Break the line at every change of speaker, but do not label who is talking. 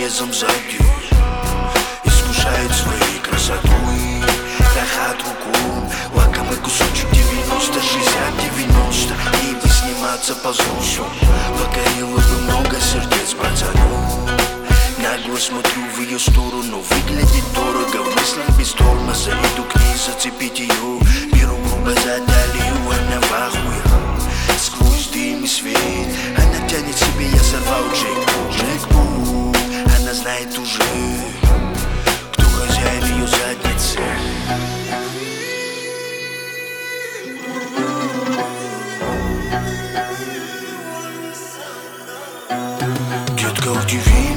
разрезом сзади искушает своей красотой, трахает руку, лакомый кусочек 90, 60-90. Ей бы сниматься по ЗОСу, покорила бы много сердец пацанов. Нагло смотрю в ее сторону, выглядит дорого, в мыслях без тормоза. Иду к ней зацепить ее, беру грубо за талию, она в ахуе. Сквозь дым и свет она тянет себе, я сорвал джекпот. Она знает уже, кто хозяин ее задницы. Детка, удиви